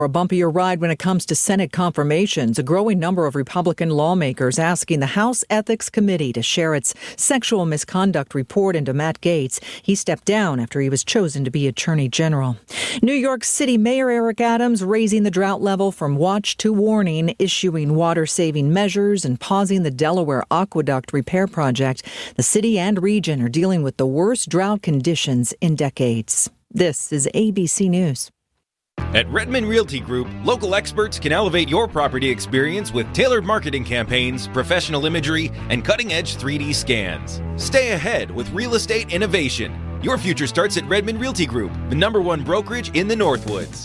A bumpier ride when it comes to Senate confirmations. A growing number of Republican lawmakers asking the House Ethics Committee to share its sexual misconduct report into Matt Gaetz. He stepped down after he was chosen to be Attorney General. New York City Mayor Eric Adams raising the drought level from watch to warning, issuing water-saving measures and pausing the Delaware Aqueduct repair project. The city and region are dealing with the worst drought conditions in decades. This is ABC News. At Redmond Realty Group, local experts can elevate your property experience with tailored marketing campaigns, professional imagery, and cutting-edge 3D scans. Stay ahead with real estate innovation. Your future starts at Redmond Realty Group, the #1 brokerage in the Northwoods.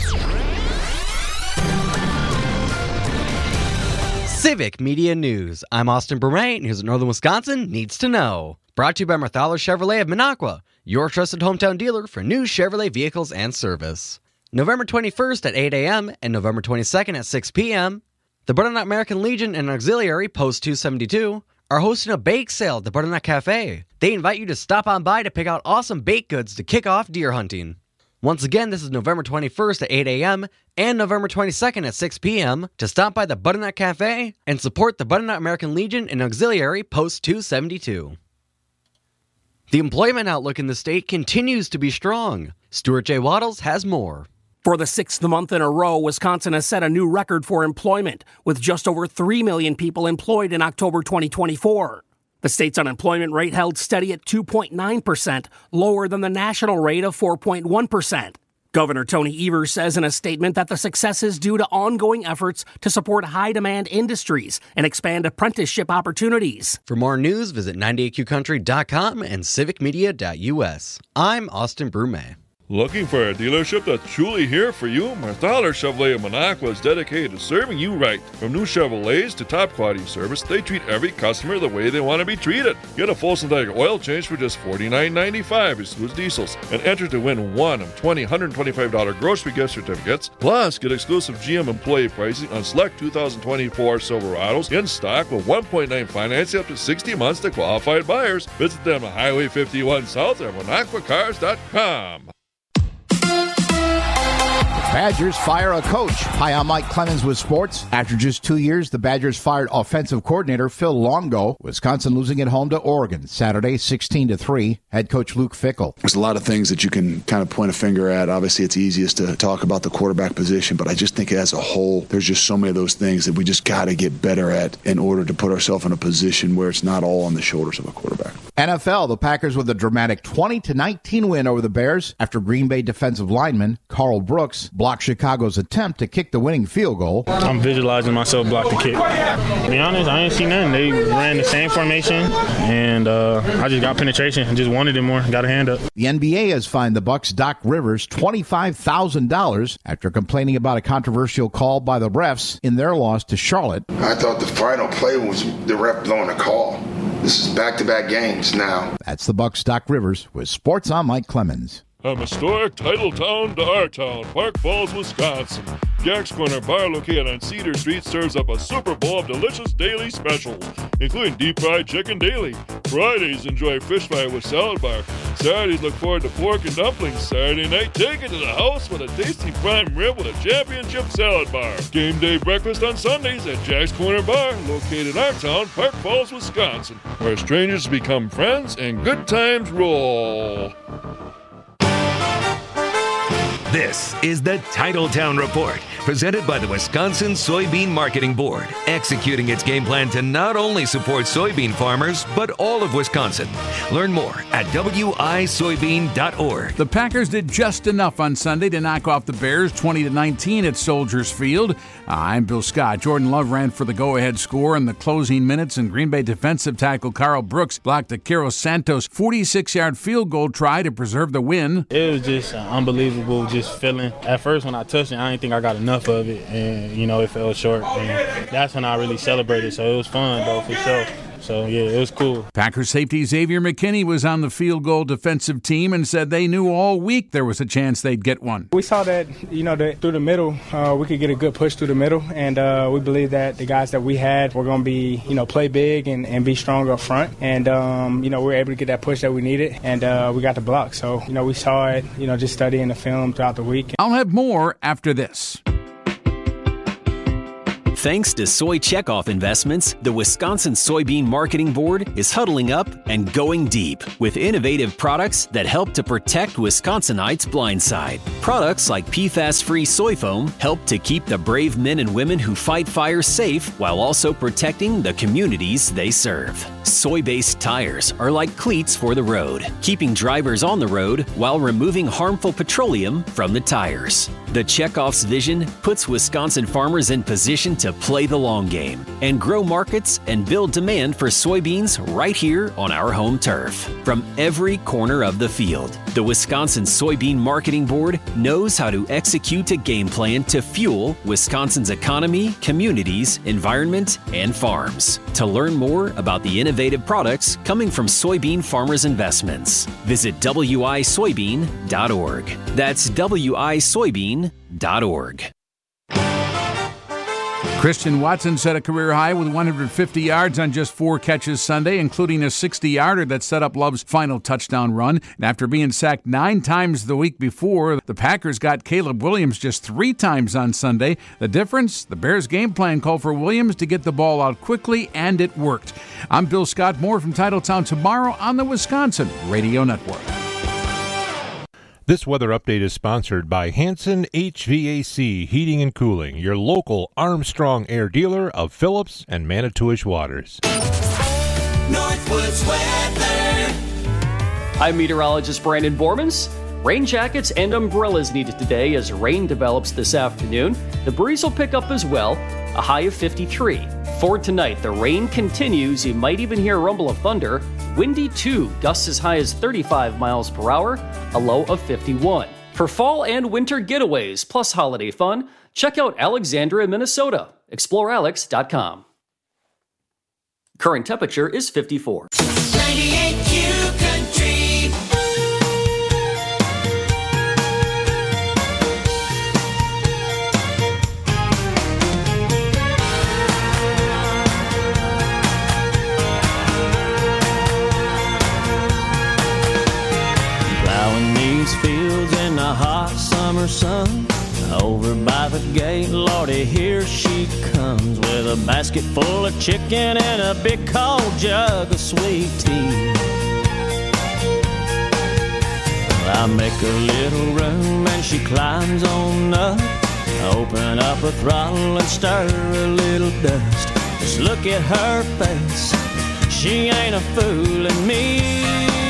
Civic Media News. I'm Austin Bermay, and here's what Northern Wisconsin needs to know. Brought to you by Marthaler Chevrolet of Minocqua, your trusted hometown dealer for new Chevrolet vehicles and service. November 21st at 8 a.m. and November 22nd at 6 p.m., the Butternut American Legion and Auxiliary Post 272 are hosting a bake sale at the Butternut Cafe. They invite you to stop on by to pick out awesome baked goods to kick off deer hunting. Once again, this is November 21st at 8 a.m. and November 22nd at 6 p.m. to stop by the Butternut Cafe and support the Butternut American Legion and Auxiliary Post 272. The employment outlook in the state continues to be strong. Stuart J. Waddles has more. For the sixth month in a row, Wisconsin has set a new record for employment, with just over 3 million people employed in October 2024. The state's unemployment rate held steady at 2.9%, lower than the national rate of 4.1%. Governor Tony Evers says in a statement that the success is due to ongoing efforts to support high-demand industries and expand apprenticeship opportunities. For more news, visit 98qcountry.com and civicmedia.us. I'm Austin Brume. Looking for a dealership that's truly here for you? Marthaler Chevrolet of Minocqua is dedicated to serving you right. From new Chevrolets to top quality service, they treat every customer the way they want to be treated. Get a full synthetic oil change for just $49.95, excludes diesels, and enter to win one of 20 $125 grocery gift certificates. Plus, get exclusive GM employee pricing on select 2024 Silverados in stock with 1.9 financing up to 60 months to qualified buyers. Visit them at Highway 51 South at MinocquaCars.com. Badgers fire a coach. Hi, I'm Mike Clemens with sports. After just 2 years, the Badgers fired offensive coordinator Phil Longo. Wisconsin losing at home to Oregon Saturday, 16-3. Head coach Luke Fickell. There's a lot of things that you can kind of point a finger at. Obviously, it's easiest to talk about the quarterback position, but I just think as a whole, there's just so many of those things that we just got to get better at in order to put ourselves in a position where it's not all on the shoulders of a quarterback. NFL, the Packers with a dramatic 20-19 win over the Bears after Green Bay defensive lineman Carl Brooks blocked Chicago's attempt to kick the winning field goal. I'm visualizing myself block the kick. To be honest, I ain't seen nothing. They ran the same formation, and I just got penetration and just wanted it more. Got a hand up. The NBA has fined the Bucks' Doc Rivers $25,000 after complaining about a controversial call by the refs in their loss to Charlotte. I thought the final play was the ref blowing a call. This is back-to-back games now. That's the Bucks' Doc Rivers with Sports on Mike Clemens. From historic title town to our town, Park Falls, Wisconsin. Jack's Corner Bar, located on Cedar Street, serves up a Super Bowl of delicious daily specials, including deep fried chicken daily. Fridays, enjoy fish fry with salad bar. Saturdays, look forward to pork and dumplings. Saturday night, take it to the house with a tasty prime rib with a championship salad bar. Game day breakfast on Sundays at Jack's Corner Bar, located in our town, Park Falls, Wisconsin, where strangers become friends and good times roll. This is the Titletown Report, presented by the Wisconsin Soybean Marketing Board, executing its game plan to not only support soybean farmers, but all of Wisconsin. Learn more at wisoybean.org. The Packers did just enough on Sunday to knock off the Bears 20-19 at Soldiers Field. I'm Bill Scott. Jordan Love ran for the go-ahead score in the closing minutes, and Green Bay defensive tackle Carl Brooks blocked a Carlos Santos 46-yard field goal try to preserve the win. It was just unbelievable, just feeling. At first, when I touched it, I didn't think I got enough. enough of it, and, it fell short. And that's when I really celebrated, so it was fun, though, for sure. So, yeah, it was cool. Packers safety Xavier McKinney was on the field goal defensive team and said they knew all week there was a chance they'd get one. We saw that, that through the middle, we could get a good push through the middle, and we believe that the guys that we had were going to be, play big and be strong up front. And, we were able to get that push that we needed, and we got the block. So, we saw it, just studying the film throughout the week. I'll have more after this. Thanks to Soy Checkoff Investments, the Wisconsin Soybean Marketing Board is huddling up and going deep with innovative products that help to protect Wisconsinites' blind side. Products like PFAS-free soy foam help to keep the brave men and women who fight fires safe while also protecting the communities they serve. Soy-based tires are like cleats for the road, keeping drivers on the road while removing harmful petroleum from the tires. The Checkoff's vision puts Wisconsin farmers in position to play the long game and grow markets and build demand for soybeans right here on our home turf. From every corner of the field, the Wisconsin Soybean Marketing Board knows how to execute a game plan to fuel Wisconsin's economy, communities, environment, and farms. To learn more about the innovative products coming from soybean farmers' investments, visit wisoybean.org. That's wisoybean.org. Christian Watson set a career high with 150 yards on just 4 catches Sunday, including a 60-yarder that set up Love's final touchdown run. And after being sacked 9 times the week before, the Packers got Caleb Williams just 3 times on Sunday. The difference? The Bears' game plan called for Williams to get the ball out quickly, and it worked. I'm Bill Scott. More from Titletown tomorrow on the Wisconsin Radio Network. This weather update is sponsored by Hanson HVAC Heating and Cooling, your local Armstrong Air dealer of Phillips and Manitowish Waters. Northwoods weather. I'm meteorologist Brandon Bormans. Rain jackets and umbrellas needed today as rain develops this afternoon. The breeze will pick up as well, a high of 53. For tonight, the rain continues. You might even hear a rumble of thunder. Windy too, gusts as high as 35 miles per hour, a low of 51. For fall and winter getaways plus holiday fun, check out Alexandria, Minnesota. ExploreAlex.com. Current temperature is 54. 98Q Country. Fields in the hot summer sun. Over by the gate, Lordy, here she comes with a basket full of chicken and a big cold jug of sweet tea. Well, I make a little room and she climbs on up. Open up a throttle and stir a little dust. Just look at her face, she ain't a fooling me.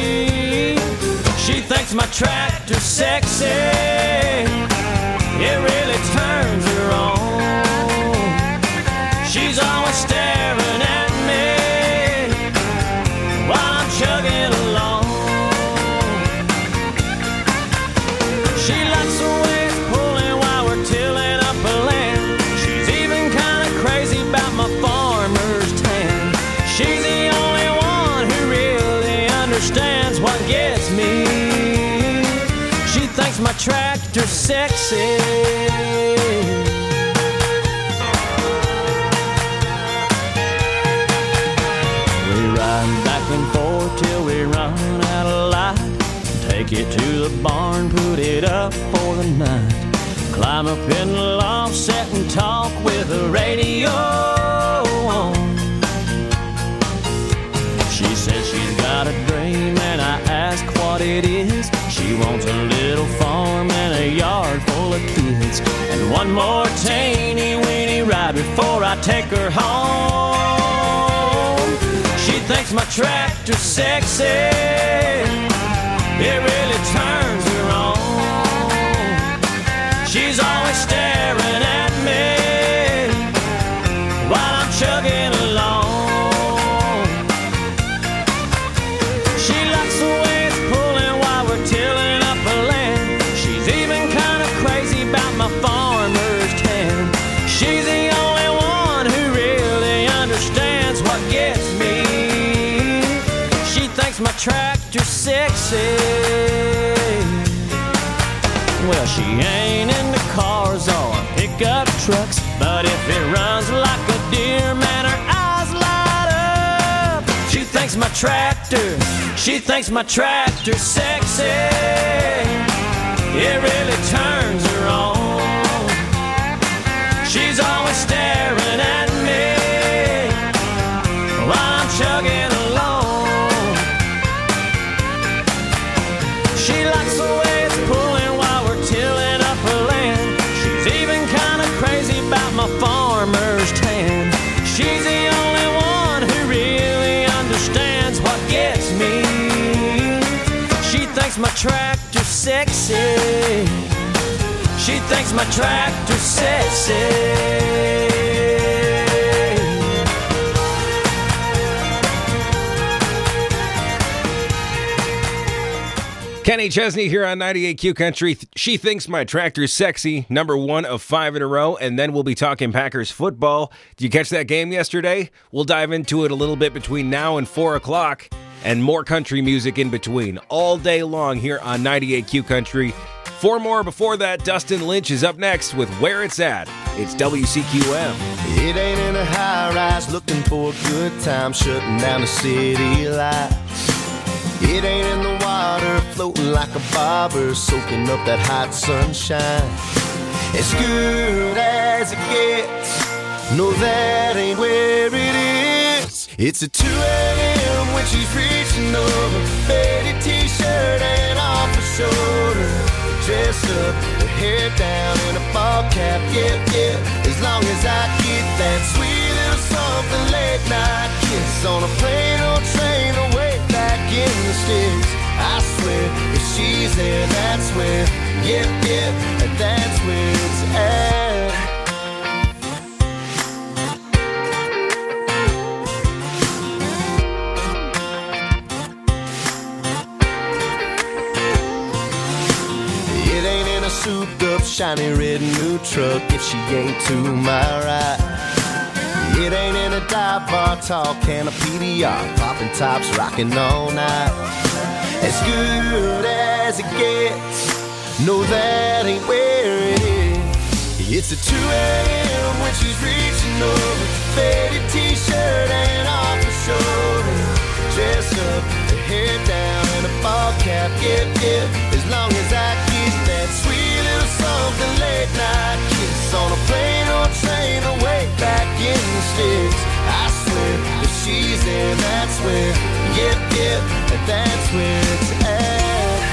She thinks my tractor's sexy, it really turns her on. She's always staring at me while I'm chugging along. She likes the way it's pulling while we're tilling up a land. She's even kind of crazy about my farmer's tan. She's the only one who really understands what gets me. Thinks my tractor's sexy. We ride back and forth till we run out of light. Take it to the barn, put it up for the night. Climb up in the loft, sit and talk with the radio on. She says she's got a dream and I ask what it is. She wants a little farm and a yard full of kids, and one more teeny-weeny ride before I take her home. She thinks my tractor's sexy, it really turns her on. She's always staring at me while I'm chugging along. She likes the way it's pulling while we're tilling up a land. She's even kind of crazy about my farmer's tan. She's the only one who really understands what gets me. She thinks my tractor's sexy. Well, she ain't into cars or pickup trucks, but if it runs like a deer, man, her eyes light up. She thinks my tractor's sexy. It really turns her on. She's always staring at me while I'm chugging along. She likes the way it's pulling while we're tilling up her land. She's even kind of crazy about my farmer's tan. She's the only one who really understands what gets me. She thinks my tractor's sexy. She thinks my tractor's sexy. Kenny Chesney here on 98Q Country. She thinks my tractor's sexy, number 1 of 5 in a row, and then we'll be talking Packers football. Did you catch that game yesterday? We'll dive into it a little bit between now and 4 o'clock, and more country music in between, all day long here on 98Q Country. 4 more before that. Dustin Lynch is up next with Where It's At. It's WCQM. It ain't in a high-rise looking for a good time, shutting down the city lights. It ain't in the water floating like a bobber, soaking up that hot sunshine. As good as it gets, no, that ain't where it is. It's at 2 a.m. when she's reaching over, faded t-shirt and off her shoulder, dress up, her hair down in a ball cap, yeah, yeah. As long as I get that sweet little something late night kiss on a plane or train away back in the sticks. I swear, if she's there, that's where, yep, yep, that's where it's at. It ain't in a souped up, shiny red new truck if she ain't to my right. It ain't in a dive bar, tall can of PDR, popping tops, rocking all night. As good as it gets, no, that ain't where it is. It's at 2 a.m. when she's reaching over, faded t-shirt and off her shoulder, dress up, her hair down in a ball cap, yeah, yeah. As long as I get that sweet little something late night kiss on a plane or train away back in the sticks. I swear, if she's there, that's where, yep, yep, that's where it's at.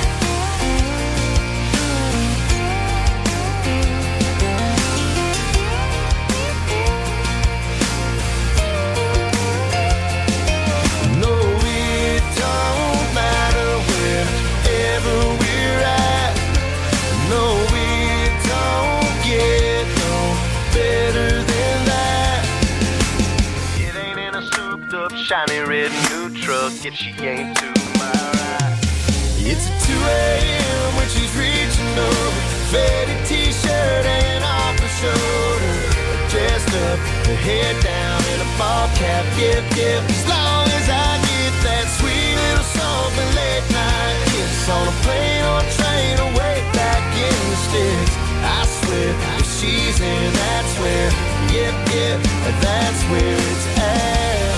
No, it don't matter wherever we're at. No, it don't get no better than that. It ain't in a souped up, shiny red new truck if she ain't to my right. It's at 2 a.m. when she's reaching over, faded t-shirt and off her shoulder, dressed up, her hair down in a ball cap, yep, yep. As long as I get that sweet little something late night kiss on a plane or train away back in the sticks. I swear, if she's in, that's where, yep, yep, that's where it's at.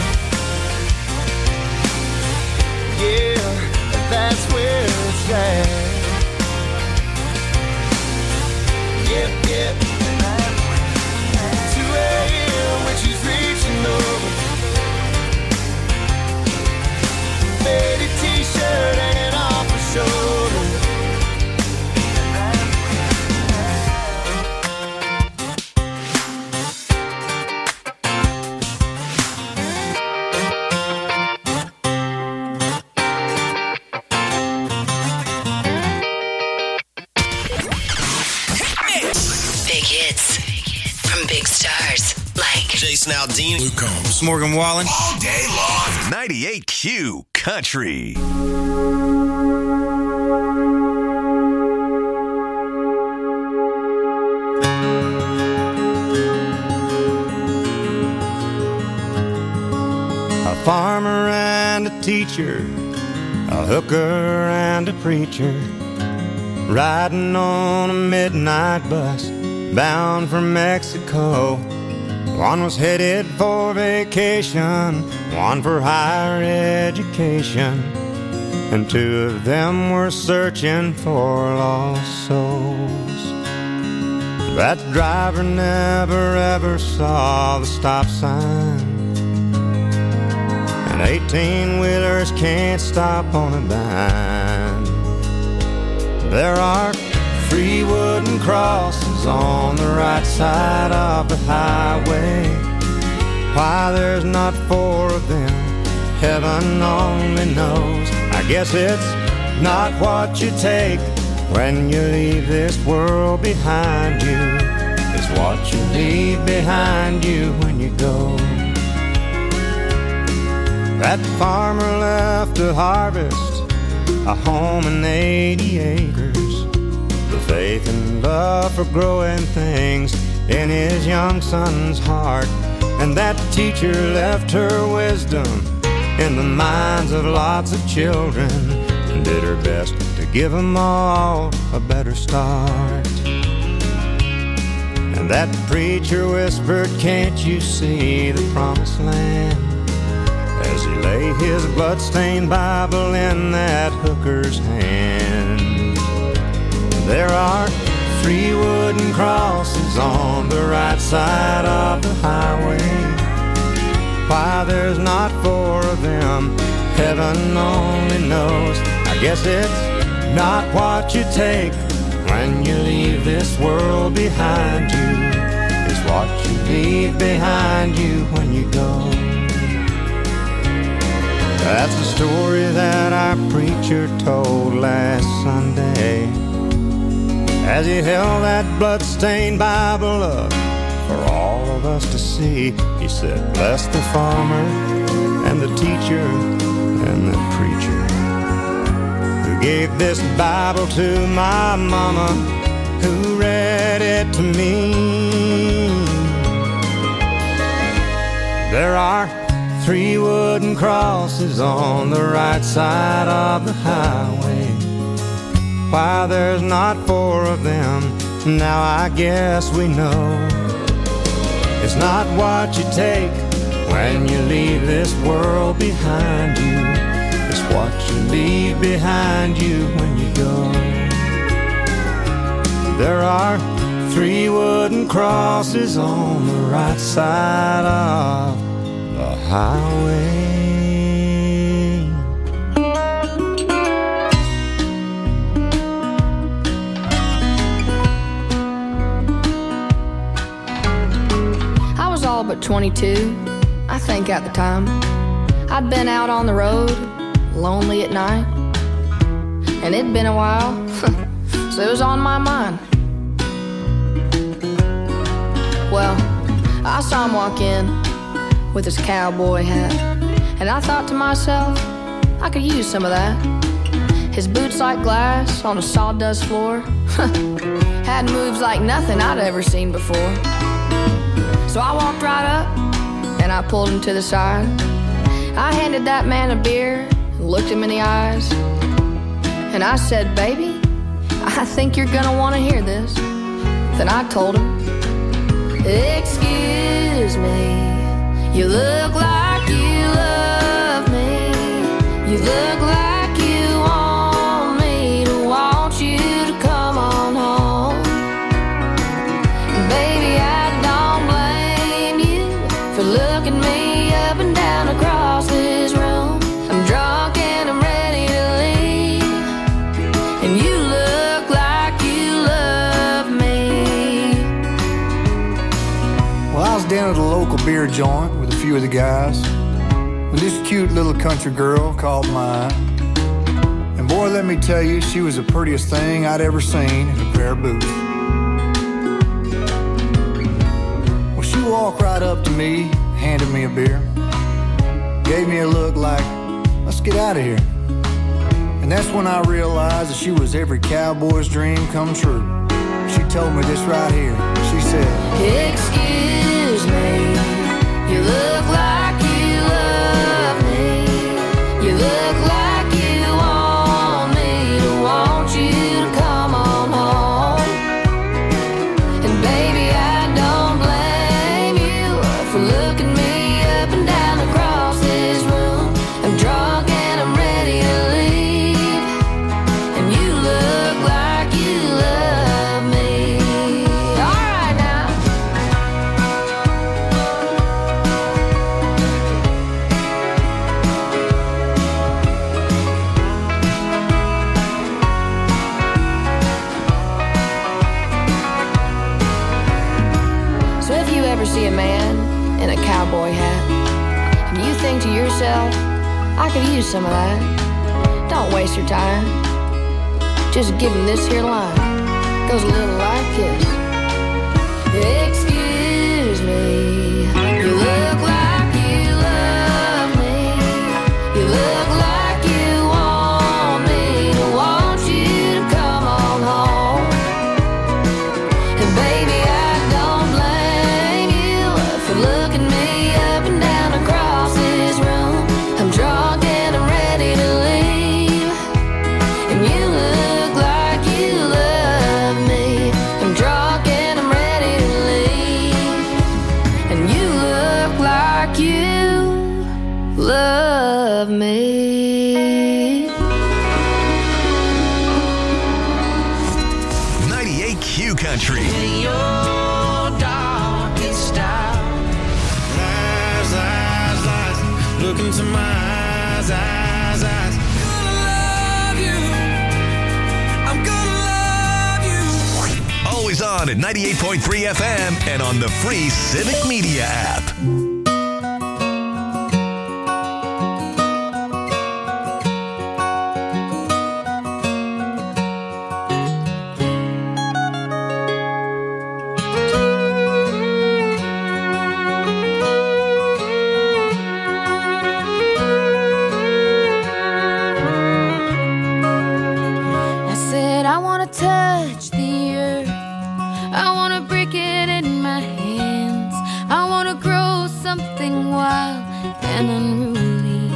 Yeah, that's where it's at. Yep, yep. 2 a.m. when she's reaching over, faded t-shirt and off her shoulder. Big hits from big stars like Jason Aldean, Luke Combs, Morgan Wallen, all day long. 98Q Country. farmer and a teacher, a hooker and a preacher, riding on a midnight bus bound for Mexico. One was headed for vacation, one for higher education, and two of them were searching for lost souls. That driver never ever saw the stop sign, and 18-wheelers can't stop on a dime. There are 3 wooden crosses on the right side of the highway. Why there's not 4 of them, heaven only knows. I guess it's not what you take when you leave this world behind you. It's what you leave behind you when you go. That farmer left to harvest a home and 80 acres, the faith and love for growing things in his young son's heart. And that teacher left her wisdom in the minds of lots of children, and did her best to give them all a better start. And that preacher whispered, "Can't you see the promised land?" as he lay his bloodstained Bible in that hooker's hand. There are 3 wooden crosses on the right side of the highway. Why there's not 4 of them, heaven only knows. I guess it's not what you take when you leave this world behind you. It's what you leave behind you when you go. That's the story that our preacher told last Sunday as he held that bloodstained Bible up for all of us to see. He said, "Bless the farmer and the teacher and the preacher who gave this Bible to my mama, who read it to me." There are 3 wooden crosses on the right side of the highway. Why there's not 4 of them, now I guess we know. It's not what you take when you leave this world behind you. It's what you leave behind you when you go. There are 3 wooden crosses on the right side of the highway. All but 22, I think at the time. I'd been out on the road, lonely at night, and it'd been a while, so it was on my mind. Well, I saw him walk in with his cowboy hat, and I thought to myself, I could use some of that. His boots like glass on a sawdust floor had moves like nothing I'd ever seen before. So I walked right up and I pulled him to the side. I handed that man a beer and looked him in the eyes, and I said, "Baby, I think you're gonna want to hear this." Then I told him, "Excuse me, you look like you love me. You look like you want me to want you to come on home. Baby, I don't blame you for looking me up and down across this room. I'm drunk and I'm ready to leave, and you look like you love me." Well, I was down at a local beer joint with a few of the guys when this cute little country girl caught my eye. And boy, let me tell you, she was the prettiest thing I'd ever seen in a pair of boots. Well, she walked right up to me, handed me a beer, gave me a look like, "Let's get out of here." And that's when I realized that she was every cowboy's dream come true. She told me this right here. She said, "Excuse me, you look like you love ever see a man in a cowboy hat, and you think to yourself, I could use some of that, don't waste your time. Just give him this here line. Goes a little like this. Excuse me, you look like you love me. You look like you want me to want you to come on home. And baby, I don't blame you for looking me up and down across this room. I'm drunk and I'm ready to leave, and you look like you love me. I'm drunk and I'm ready to leave, and you look like you love me. 98 Q Country. Your darkest hour. Lies, lies, lies. Look into my eyes, eyes, eyes. Love you. I'm gonna love you. Always on at 98.3 FM and on the free Civic Media app. I said I wanna touch the earth, I wanna break it in my hands, I wanna grow something wild and unruly.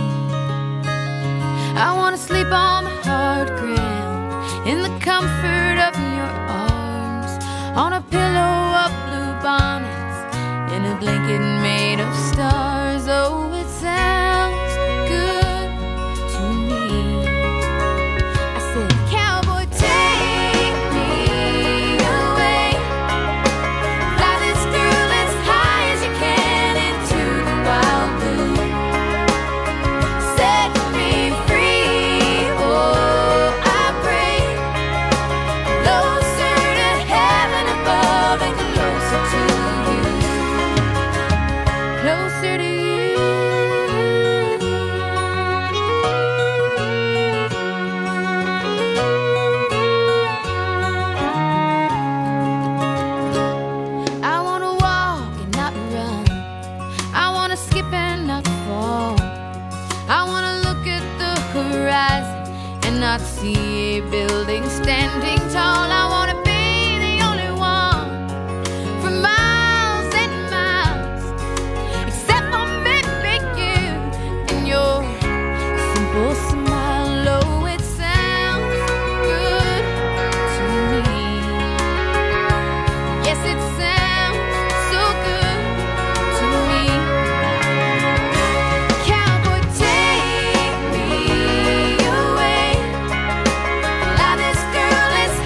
I wanna sleep on the hard ground in the comfort of your arms, on a pillow of blue bonnets, in a blanket made of stars. Oh, it sounds good to me. I said, cowboy, take me away. Fly this girl as high as you can into the wild blue. Set me free, oh, I pray. Closer to heaven above and closer to you. Closer to you. I wanna walk and not run. I wanna skip and not fall. I wanna look at the horizon and not see a building standing tall. I wanna be the only one for miles and miles, except for maybe you and your simple smile. Oh, it sounds good to me. Yes, it sounds so good to me. Cowboy, take me away. Fly this girl as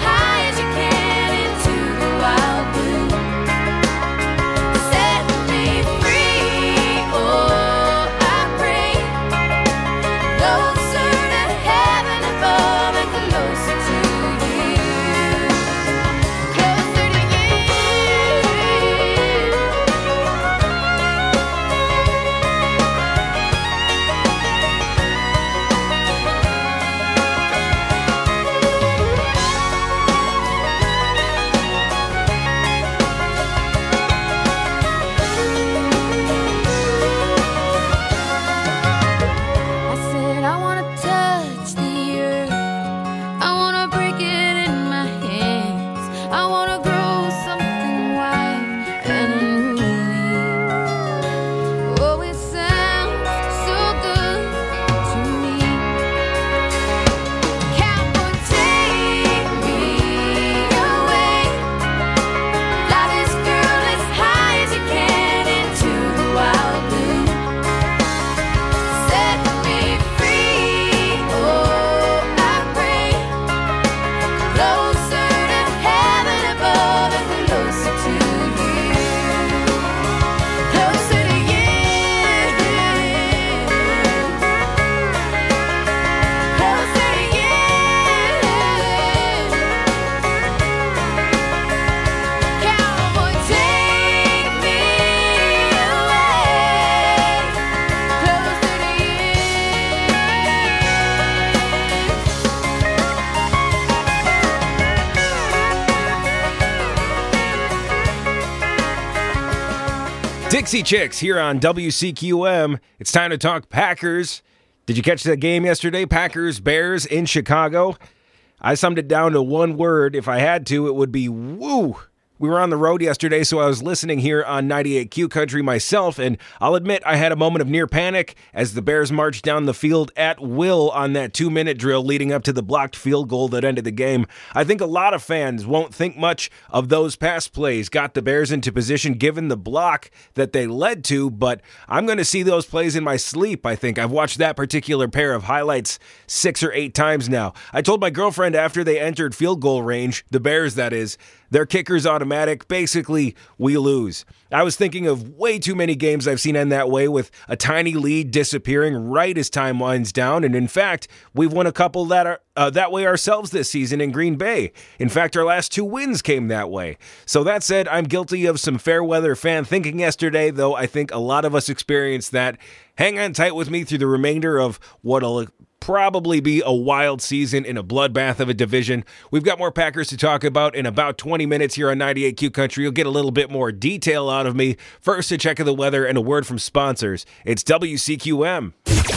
Dixie Chicks here on WCQM. It's time to talk Packers. Did you catch the game yesterday? Packers, Bears in Chicago. I summed it down to one word. If I had to, it would be woo. We were on the road yesterday, so I was listening here on 98Q Country myself, and I'll admit I had a moment of near panic as the Bears marched down the field at will on that 2-minute drill leading up to the blocked field goal that ended the game. I think a lot of fans won't think much of those pass plays, got the Bears into position given the block that they led to, but I'm going to see those plays in my sleep, I think. I've watched that particular pair of highlights 6 or 8 times now. I told my girlfriend after they entered field goal range, the Bears that is, their kicker's automatic. Basically, we lose. I was thinking of way too many games I've seen end that way with a tiny lead disappearing right as time winds down. And in fact, we've won a couple that way ourselves this season in Green Bay. In fact, our last 2 wins came that way. So that said, I'm guilty of some fair weather fan thinking yesterday, though I think a lot of us experienced that. Hang on tight with me through the remainder of what'll probably be a wild season in a bloodbath of a division. We've got more Packers to talk about in about 20 minutes here on 98Q Country. You'll get a little bit more detail out of me. First, a check of the weather and a word from sponsors. It's WCQM.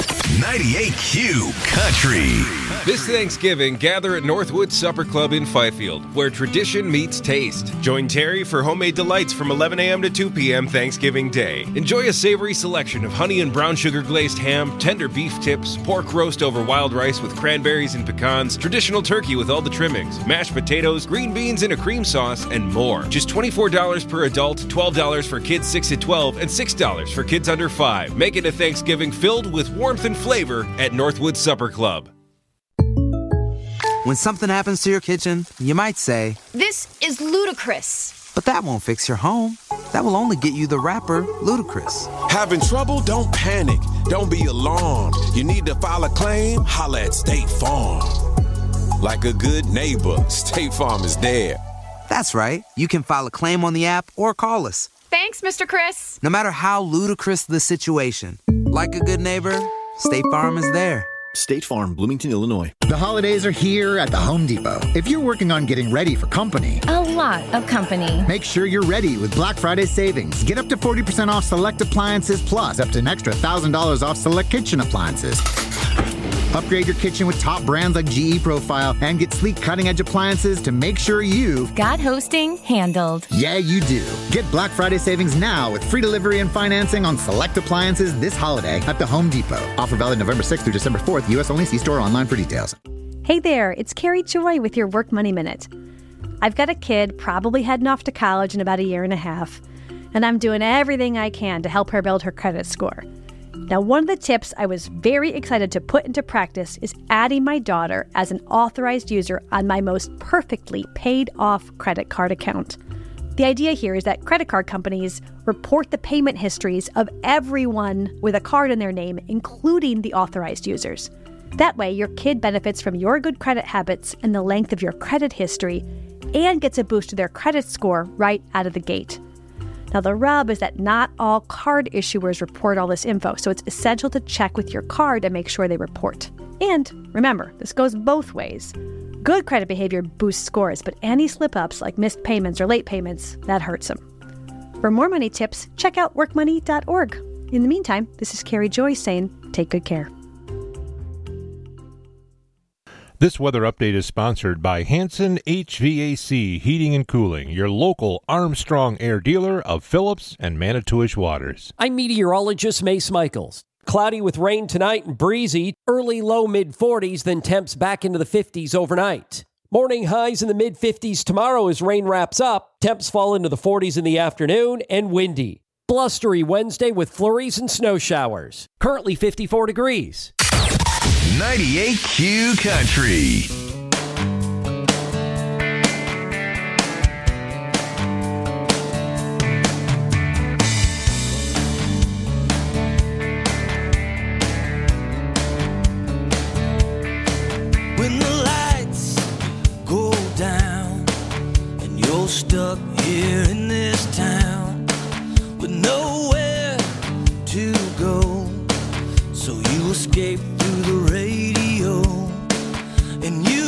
98Q Country. This Thanksgiving, gather at Northwood Supper Club in Fifield, where tradition meets taste. Join Terry for homemade delights from 11 a.m. to 2 p.m. Thanksgiving Day. Enjoy a savory selection of honey and brown sugar glazed ham, tender beef tips, pork roast over wild rice with cranberries and pecans, traditional turkey with all the trimmings, mashed potatoes, green beans in a cream sauce, and more. Just $24 per adult, $12 for kids 6 to 12, and $6 for kids under 5. Make it a Thanksgiving filled with warmth and flavor at Northwood Supper Club. When something happens to your kitchen, you might say, "This is ludicrous." But that won't fix your home. That will only get you the rapper, Ludacris. Having trouble? Don't panic. Don't be alarmed. You need to file a claim? Holla at State Farm. Like a good neighbor, State Farm is there. That's right. You can file a claim on the app or call us. Thanks, Mr. Chris. No matter how ludicrous the situation, like a good neighbor, State Farm is there. State Farm, Bloomington, Illinois. The holidays are here at the Home Depot. If you're working on getting ready for company, A lot of company. make sure you're ready with Black Friday savings. Get up to 40% off select appliances plus up to an extra $1,000 off select kitchen appliances. Upgrade your kitchen with top brands like GE Profile and get sleek cutting-edge appliances to make sure you've got hosting handled. Yeah, you do. Get Black Friday savings now with free delivery and financing on select appliances this holiday at the Home Depot. Offer valid November 6th through December 4th. U.S. only. See store online for details. Hey there, it's Carrie Joy with your Work Money Minute. I've got a kid probably heading off to college in about a year and a half, and I'm doing everything I can to help her build her credit score. Now, one of the tips I was very excited to put into practice is adding my daughter as an authorized user on my most perfectly paid-off credit card account. The idea here is that credit card companies report the payment histories of everyone with a card in their name, including the authorized users. That way, your kid benefits from your good credit habits and the length of your credit history and gets a boost to their credit score right out of the gate. Now, the rub is that not all card issuers report all this info, so it's essential to check with your card and make sure they report. And remember, this goes both ways. Good credit behavior boosts scores, but any slip-ups like missed payments or late payments, that hurts them. For more money tips, check out workmoney.org. In the meantime, this is Carrie Joy saying, take good care. This weather update is sponsored by Hanson HVAC Heating and Cooling, your local Armstrong Air dealer of Phillips and Manitowish Waters. I'm meteorologist Mace Michaels. Cloudy with rain tonight and breezy, early low mid-40s, then temps back into the 50s overnight. Morning highs in the mid-50s tomorrow as rain wraps up. Temps fall into the 40s in the afternoon and windy. Blustery Wednesday with flurries and snow showers. Currently 54 degrees. 98Q Country. When the lights go down and you're stuck here in this town with nowhere to go, so you escape through the radio and you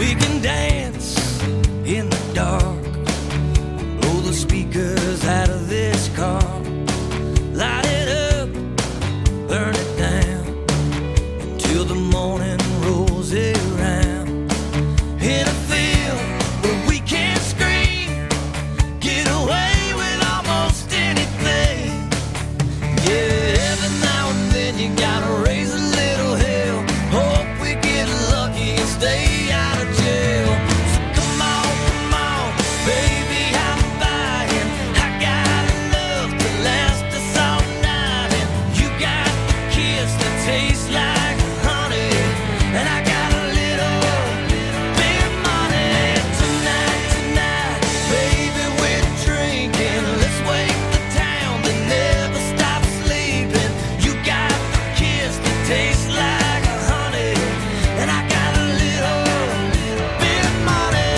We can dance in the dark, blow the speakers out of this car, light it up, burn it down, until the morning rolls around. In a field where we can scream, get away with almost anything. Yeah, every now and then you gotta raise a little hell, hope we get lucky and stay out of jail. So come on, baby, I'm buying. I got enough to last us all night, and you got the kiss that tastes like honey, and I got a little bit of money. Tonight, baby, we're drinking. Let's wake the town that never stops sleeping. You got the kiss that tastes like honey, and I got a little bit of money.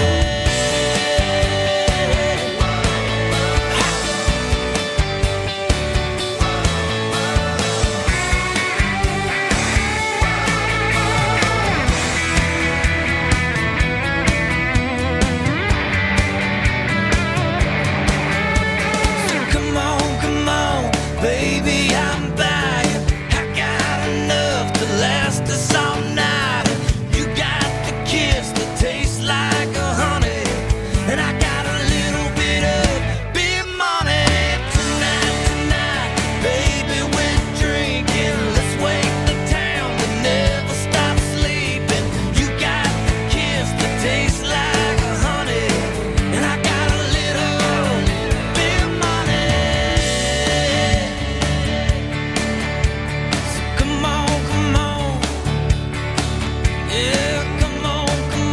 So come on, baby, I'm buying. I got enough to last us all night. You got the kiss that tastes like a honey, and I got a little bit of big money. Tonight, baby, we're drinking. Let's wake the town that never stops sleeping. You got the kiss that tastes like a honey, and I got a little bit of money. So come on, yeah, come on.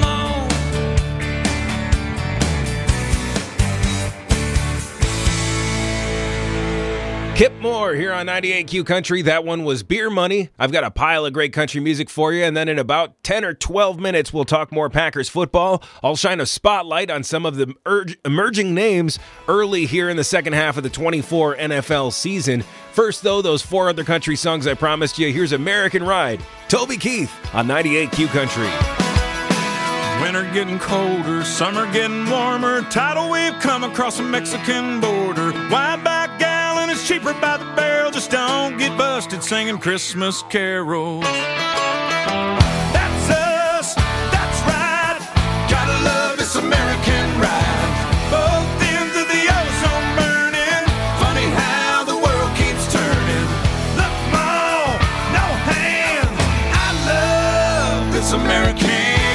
Kip Moore here on 98Q Country. That one was Beer Money. I've got a pile of great country music for you, and then in about 10 or 12 minutes, we'll talk more Packers football. I'll shine a spotlight on some of the emerging names early here in the second half of the 24 NFL season. First, though, those 4 other country songs I promised you. Here's American Ride, Toby Keith on 98Q Country. Winter getting colder, summer getting warmer, tidal wave come across the Mexican border. Wide back gallon is cheaper by the barrel, just don't get busted singing Christmas carols. That's us, that's right. Gotta love this American ride. Both ends of the ozone burning. Funny how the world keeps turning. Look, Mom, no hands. I love this American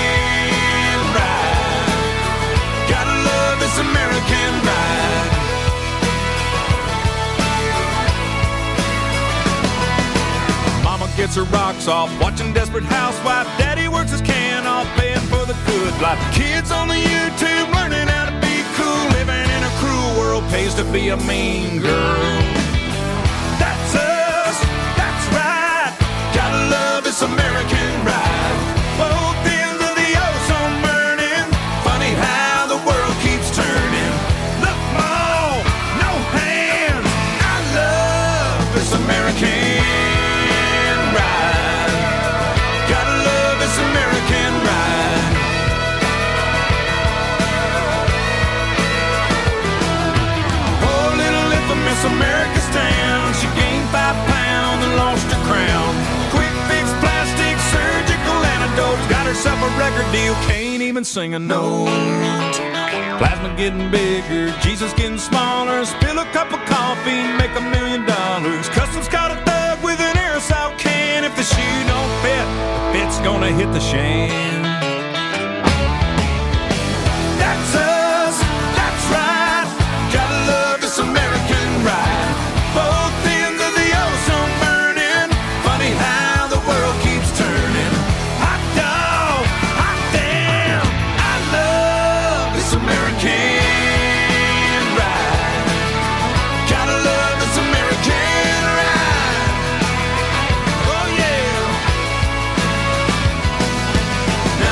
ride. Gotta love this American ride. Mama gets her rocks off, watching Desperate Housewife. Daddy works his can off, paying for the good life. Kids on the YouTube learning how to be cool. Living in a cruel world pays to be a mean girl. That's us, that's right. Gotta love this American ride. Both ends of the ozone burning. Funny how the world keeps turning. Look, Mom, no hands. I love this American ride. Gotta love this American ride. Poor little infamous America's town. She gained 5 pounds and lost her crown. Quick fix, plastic, surgical antidotes. Got herself a record deal, can't even sing a note. Plasma getting bigger, Jesus getting smaller. Spill a cup of coffee, make $1 million. Customs caught a thug with an aerosol can. If the shoe don't fit, the fit's gonna hit the shan. That's us, that's right. Gotta love this American ride. Both ends of the ozone burning. Funny how the world keeps turning. Hot dog, hot damn. I love this American ride. Gotta love this American ride. Oh yeah.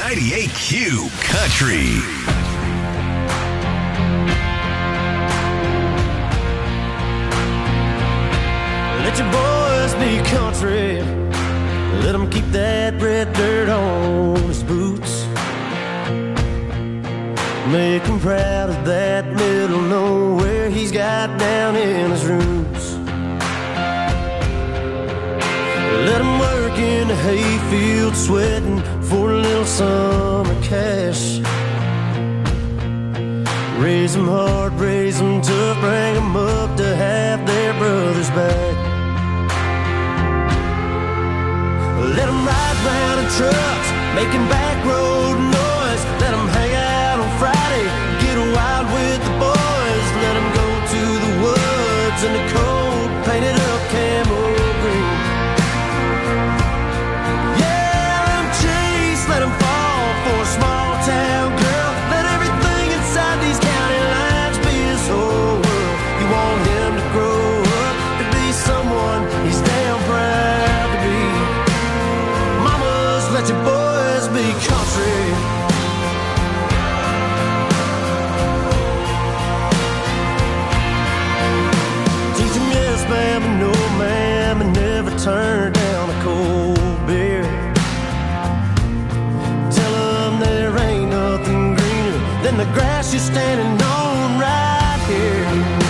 98Q Country. Let your boys be country. Let them keep that red dirt on his boots. Make him proud of that middle nowhere he's got down in his roots. Let him work in the hayfield sweating for a little summer cash. Raise them hard, raise them tough, bring them up to have their brothers back. Let them ride round in trucks, making back road noise. Let them hang out on Friday, get wild with the boys. Let them go to the woods in the cold, painted up camo green. Yeah, let them chase, let them fall for a small town girl. Let everything inside these county lines be his whole world. You want him to grow up to be someone he's damn proud to be. Let your boys be country. Teach them yes, ma'am, and no, ma'am, and never turn down a cold beer. Tell them there ain't nothing greener than the grass you're standing on right here.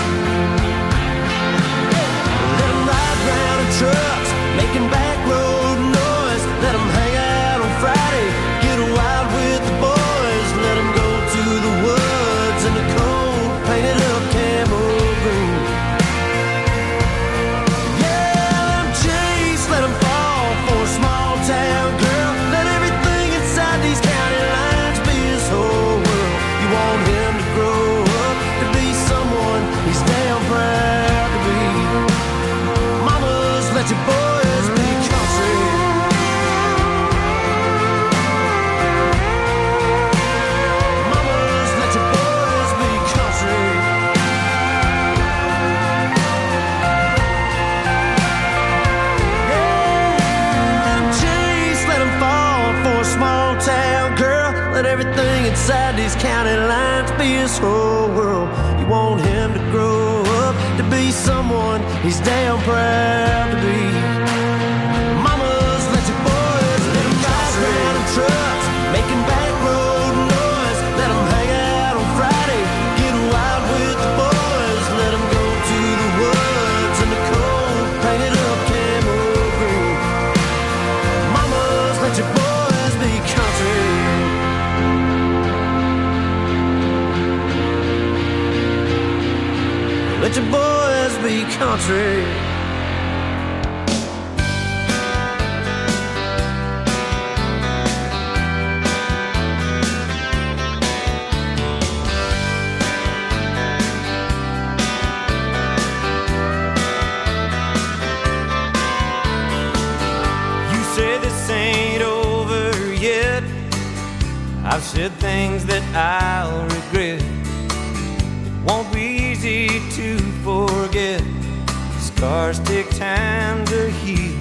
Let them ride round in trucks, making back road noise. Let them hang out on Friday, get wild with the boys. Let them go to the woods in the cold, painted up camo green. Yeah, let them chase, let them fall for a small town girl. Let everything inside these county lines be his whole world. You want him to grow up to be someone he's damn proud to be. Mamas, let your boys be country. Let everything inside these county lines be his whole world. You want him to grow up to be someone he's damn proud to be. Mamas, let your boys let him ride around in trucks, making back road noise. Let him hang out on Friday, get wild with the boys. Let him go to the woods in the cold, painted up camo green. Mamas, let your boys be country. Let your boys be country. You say this ain't over yet. I've said things that I'll regret. Won't be easy to forget. Scars take time to heal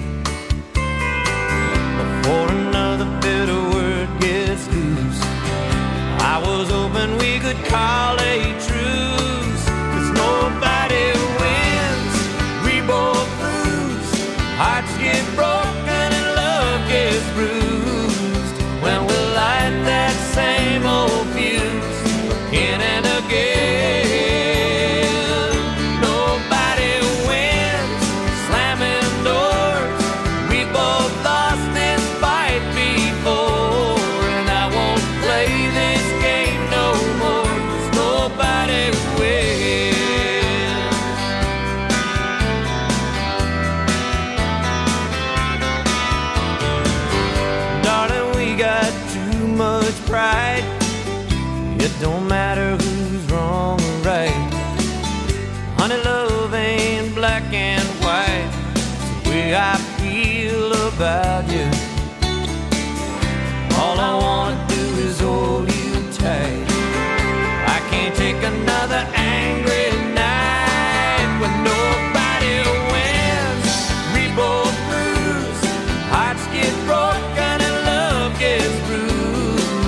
before another bitter word gets loose. I was hoping we could call a truce, 'cause nobody wins, we both lose. Hearts get broken and love gets bruised when we light that same old fuse again and again. Pride. It don't matter who's wrong or right. Honey, love ain't black and white. It's the way I feel about you. All I wanna do is hold you tight. I can't take another angry night when nobody wins, we both lose. Hearts get broken and love gets bruised.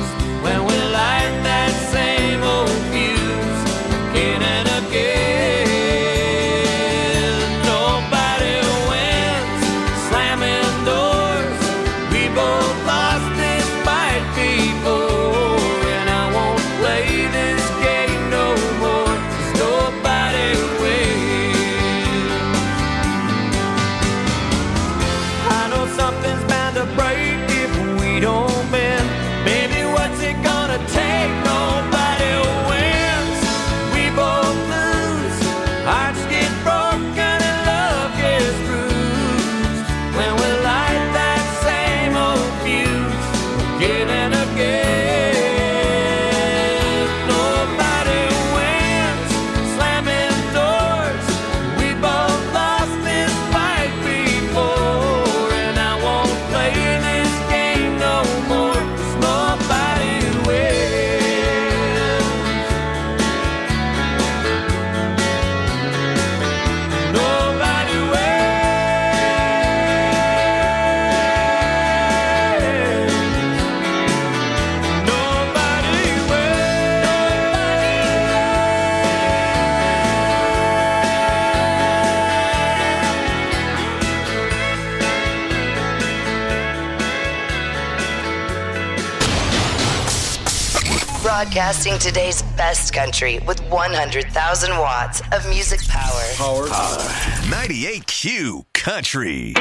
Broadcasting today's best country with 100,000 watts of music power. Power. 98Q Country.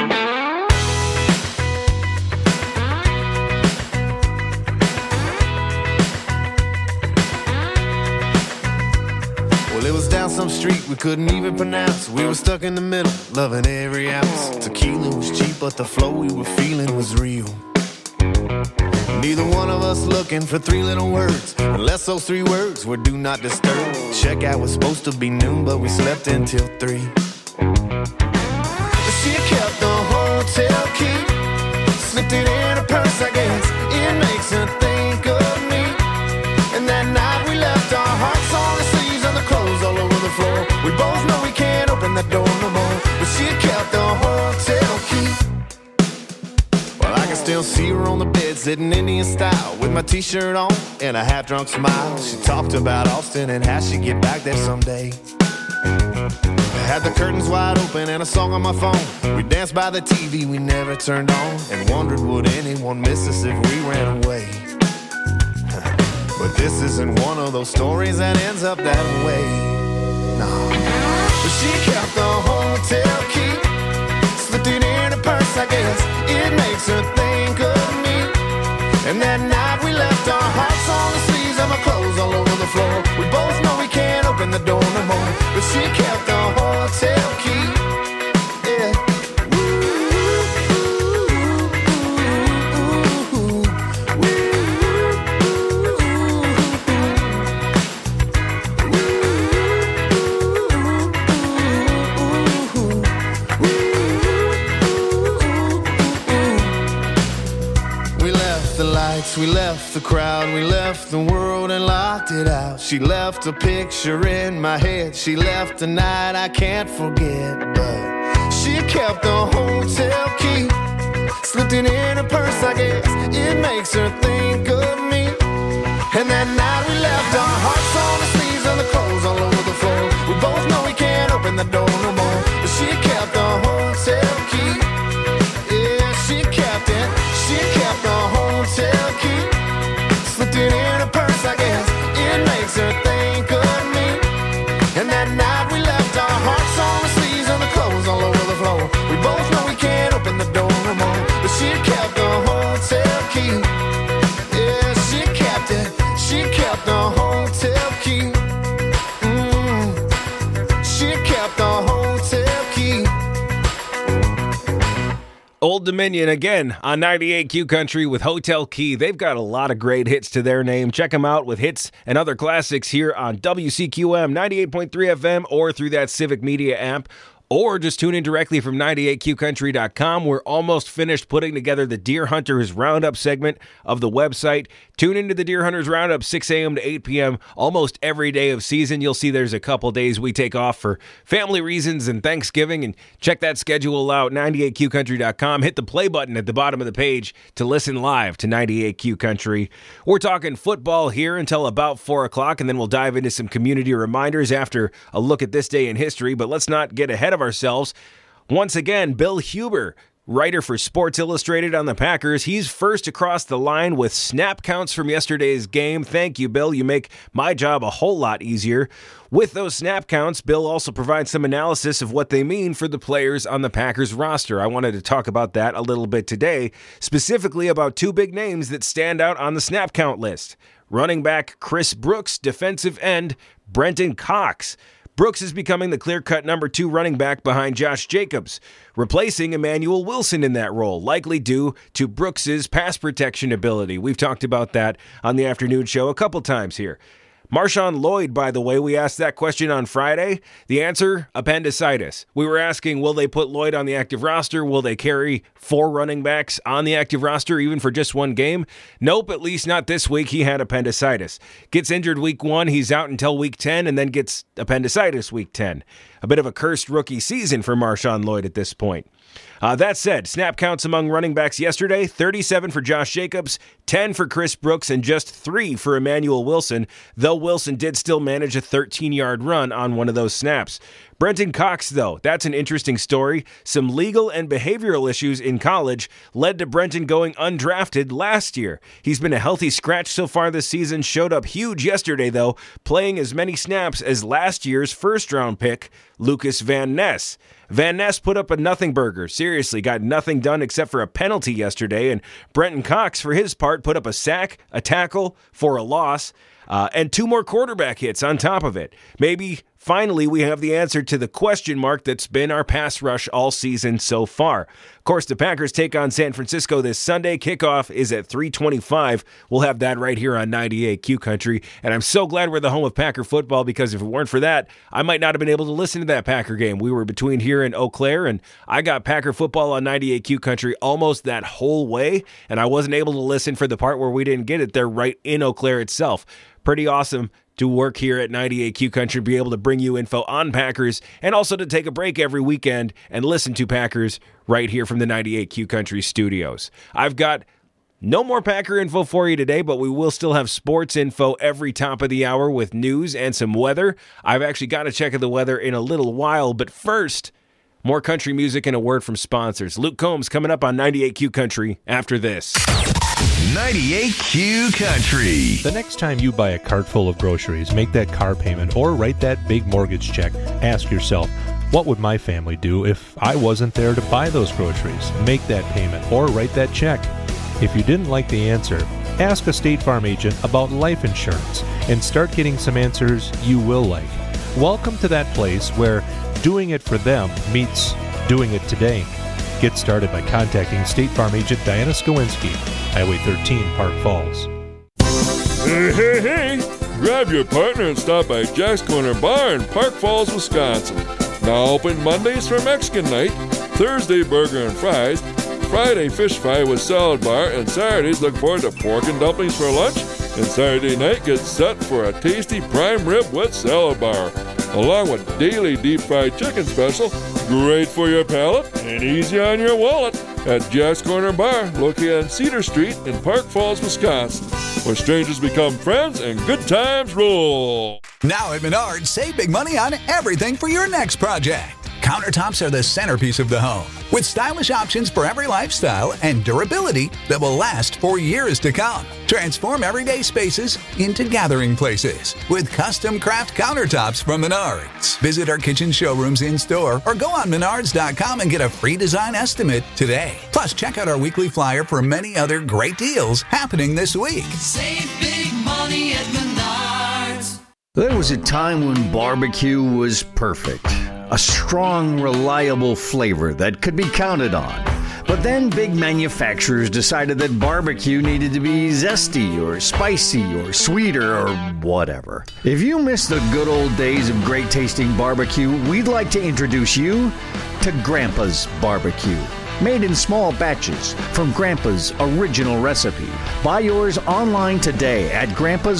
Well, it was down some street we couldn't even pronounce. We were stuck in the middle, loving every ounce. Tequila was cheap, but the flow we were feeling was real. Neither one of us looking for three little words, unless those three words were do not disturb. Checkout was supposed to be noon, but we slept until 3. She kept the hotel key, slipped it in her purse, I guess. It makes her think of me. And that night we left our hearts on the sleeves and the clothes all over the floor. We both know we can't open that door no more, but she kept the hotel key. Well, I can still see her on the bed, sitting Indian style, with my t-shirt on and a half-drunk smile. She talked about Austin and how she'd get back there someday. I had the curtains wide open and a song on my phone. We danced by the TV we never turned on, and wondered would anyone miss us if we ran away. But this isn't one of those stories that ends up that way. No. But she kept the hotel key, slipped it in her purse, I guess. It makes her think of me. And that night we left our hearts on the sleeves and my clothes all over the floor. We both know we can't open the door no more, but she kept the hotel key. Yeah. We left the crowd, we left the world and locked it out. She left a picture in my head, she left a night I can't forget. But she kept the hotel key, slipped it in her purse, I guess. It makes her think of me. And that night we left our hearts on the sleeves and the clothes all over the floor. We both know we can't open the door no more, but she kept the hotel key. Yeah, she kept it. She kept the hotel key, slipped it in her purse, I guess. It makes her think of me. And that night we left our hearts on the sleeves and the clothes all over the floor. We both know we can't open the door no more, but she kept the hotel key. Yeah, she kept it. She kept the hotel key. She kept the hotel key. Old Dominion again on 98Q Country with Hotel Key. They've got a lot of great hits to their name. Check them out with hits and other classics here on WCQM 98.3 FM or through that Civic Media app. Or just tune in directly from 98QCountry.com. We're almost finished putting together the Deer Hunters Roundup segment of the website. Tune into the Deer Hunters Roundup 6 a.m. to 8 p.m. almost every day of season. You'll see there's a couple days we take off for family reasons and Thanksgiving. And check that schedule out, 98QCountry.com. Hit the play button at the bottom of the page to listen live to 98Q Country. We're talking football here until about 4 o'clock, and then we'll dive into some community reminders after a look at this day in history. But let's not get ahead of ourselves. Once again, Bill Huber, writer for Sports Illustrated on the Packers, he's first across the line with snap counts from yesterday's game. Thank you, Bill. You make my job a whole lot easier. With those snap counts, Bill also provides some analysis of what they mean for the players on the Packers roster. I wanted to talk about that a little bit today, specifically about two big names that stand out on the snap count list. Running back Chris Brooks, defensive end Brenton Cox. Brooks is becoming the clear-cut number 2 running back behind Josh Jacobs, replacing Emmanuel Wilson in that role, likely due to Brooks's pass protection ability. We've talked about that on the afternoon show a couple times here. Marshawn Lloyd, by the way, we asked that question on Friday. The answer, appendicitis. We were asking, will they put Lloyd on the active roster? Will they carry 4 running backs on the active roster even for just one game? Nope, at least not this week. He had appendicitis. Gets injured week 1, he's out until week 10, and then gets appendicitis week 10. A bit of a cursed rookie season for Marshawn Lloyd at this point. That said, snap counts among running backs yesterday, 37 for Josh Jacobs, 10 for Chris Brooks, and just 3 for Emmanuel Wilson, though Wilson did still manage a 13-yard run on one of those snaps. Brenton Cox, though, that's an interesting story. Some legal and behavioral issues in college led to Brenton going undrafted last year. He's been a healthy scratch so far this season, showed up huge yesterday, though, playing as many snaps as last year's first-round pick, Lucas Van Ness. Van Ness put up a nothing burger. Seriously, got nothing done except for a penalty yesterday, and Brenton Cox, for his part, put up a sack, a tackle for a loss, and 2 more quarterback hits on top of it. Maybe finally we have the answer to the question mark that's been our pass rush all season so far. Of course, the Packers take on San Francisco this Sunday. Kickoff is at 3:25. We'll have that right here on 98 Q Country. And I'm so glad we're the home of Packer football, because if it weren't for that, I might not have been able to listen to that Packer game. We were between here and Eau Claire, and I got Packer football on 98 Q Country almost that whole way, and I wasn't able to listen for the part where we didn't get it there right in Eau Claire itself. Pretty awesome to work here at 98 Q Country, be able to bring you info on Packers, and also to take a break every weekend and listen to Packers right here from the 98 Q Country studios. I've got no more Packer info for you today, but we will still have sports info every top of the hour with news and some weather. I've actually got a check of the weather in a little while, but first, more country music and a word from sponsors. Luke Combs coming up on 98 Q Country after this. 98 Q Country. The next time you buy a cart full of groceries, make that car payment, or write that big mortgage check, ask yourself, what would my family do if I wasn't there to buy those groceries? Make that payment or write that check. If you didn't like the answer, ask a State Farm agent about life insurance and start getting some answers you will like. Welcome to that place where doing it for them meets doing it today. Get started by contacting State Farm agent Diana Skowinski, Highway 13, Park Falls. Hey! Grab your partner and stop by Jack's Corner Bar in Park Falls, Wisconsin. Now open Mondays for Mexican night, Thursday burger and fries, Friday fish fry with salad bar, and Saturdays look forward to pork and dumplings for lunch, and Saturday night gets set for a tasty prime rib with salad bar, along with daily deep fried chicken special, great for your palate and easy on your wallet, at Jack's Corner Bar, located on Cedar Street in Park Falls, Wisconsin, where strangers become friends and good times roll. Now at Menards, save big money on everything for your next project. Countertops are the centerpiece of the home, with stylish options for every lifestyle and durability that will last for years to come. Transform everyday spaces into gathering places with custom craft countertops from Menards. Visit our kitchen showrooms in-store or go on Menards.com and get a free design estimate today. Plus, check out our weekly flyer for many other great deals happening this week. Save big money at Menards. There was a time when barbecue was perfect. A strong, reliable flavor that could be counted on. But then big manufacturers decided that barbecue needed to be zesty or spicy or sweeter or whatever. If you miss the good old days of great tasting barbecue, we'd like to introduce you to Grandpa's Barbecue. Made in small batches from Grandpa's original recipe. Buy yours online today at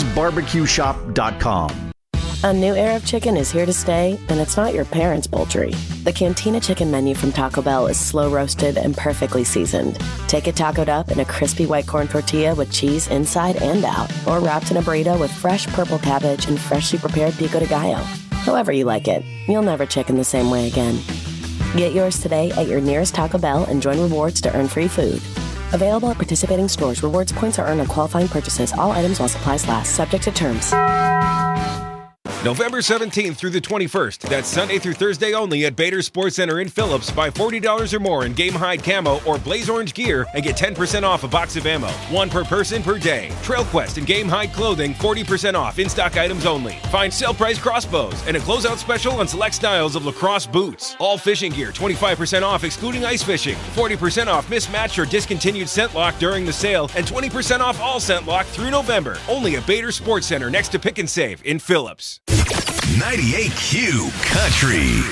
grandpasbarbecueshop.com. A new era of chicken is here to stay, and it's not your parents' poultry. The Cantina Chicken menu from Taco Bell is slow roasted and perfectly seasoned. Take it tacoed up in a crispy white corn tortilla with cheese inside and out, or wrapped in a burrito with fresh purple cabbage and freshly prepared pico de gallo. However you like it, you'll never chicken the same way again. Get yours today at your nearest Taco Bell and join rewards to earn free food. Available at participating stores. Rewards points are earned on qualifying purchases. All items while supplies last. Subject to terms. November 17th through the 21st. That's Sunday through Thursday only at Bader Sports Center in Phillips. Buy $40 or more in Game Hide Camo or Blaze Orange gear and get 10% off a box of ammo. One per person per day. Trail Quest and Game Hide clothing, 40% off. In-stock items only. Find sale price crossbows and a closeout special on select styles of lacrosse boots. All fishing gear, 25% off excluding ice fishing. 40% off mismatched or discontinued scent lock during the sale. And 20% off all scent lock through November. Only at Bader Sports Center next to Pick and Save in Phillips. 98Q Country.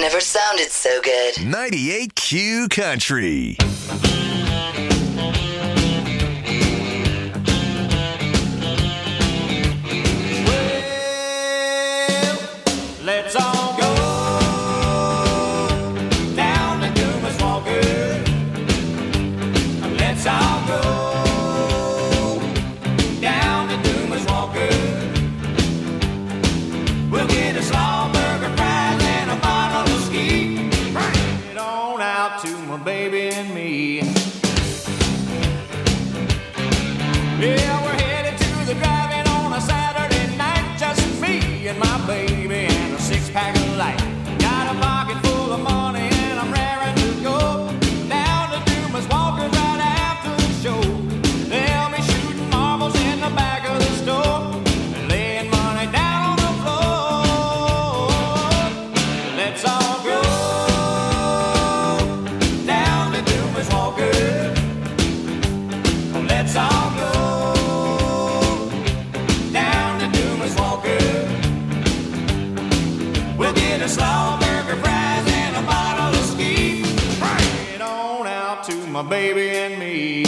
never sounded so good. 98Q Country. Let's all go down to Dumas Walker. Let's all go down to Dumas Walker. We'll get a slaw burger, fries, and a bottle of ski. Bring it on out to my baby and me. Yeah, we're headed to the drive-in on a Saturday night. Just me and my baby. Pack of light. Got a pocket full of money and I'm raring to go down to Dumas Walker right after the show. They'll be shooting marbles in the back of the store and laying money down on the floor. Let's all go down to Dumas Walker. Let's all go down to Dumas Walker. We'll get a slaw burger, fries, and a bottle of ski. Bring it on out to my baby and me.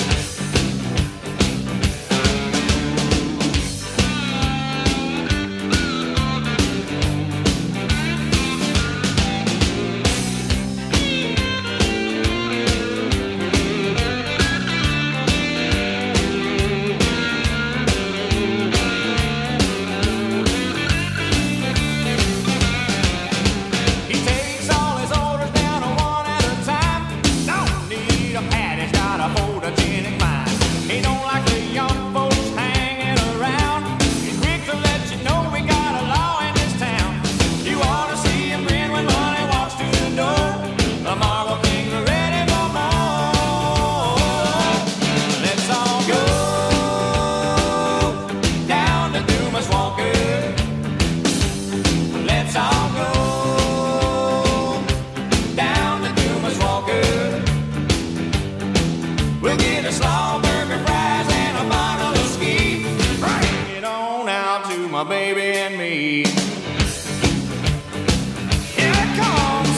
My baby and me. Here it comes.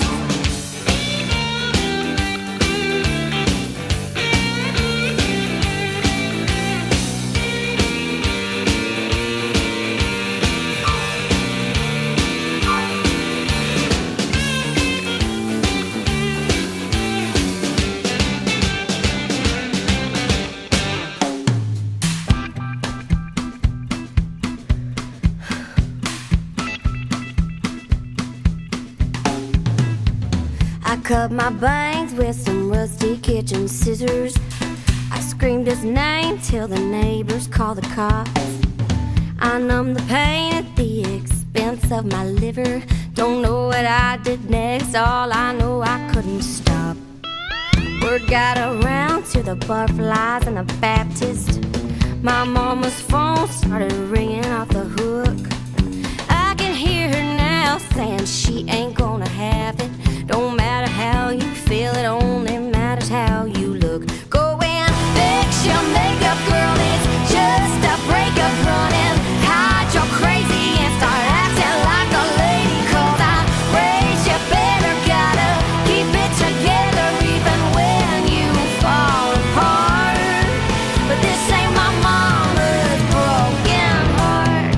I cut my bangs with some rusty kitchen scissors. I screamed his name till the neighbors called the cops. I numbed the pain at the expense of my liver. Don't know what I did next, all I know I couldn't stop. Word got around to the Barflies and the Baptist. My mama's phone started ringing off the hook. I can hear her now saying she ain't gonna have it. Don't matter how you feel, it only matters how you look. Go and fix your makeup, girl, it's just a breakup. Run and hide your crazy and start acting like a lady. 'Cause I raised you better, gotta keep it together even when you fall apart. But this ain't my mama's broken heart.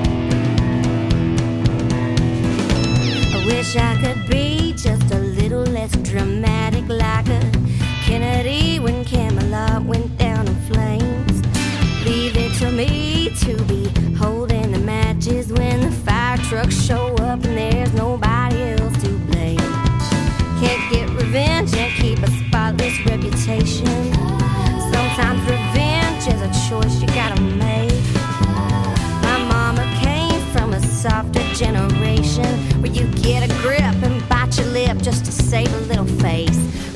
I wish I could be just a little less dramatic, like a Kennedy when Camelot went down in flames. Leave it to me to be holding the matches when the fire trucks show up and there's nobody else to blame. Can't get revenge and keep a spotless reputation. Sometimes revenge is a choice you gotta make. My mama came from a softer generation where you get a grip and bite your lip just to save a little face.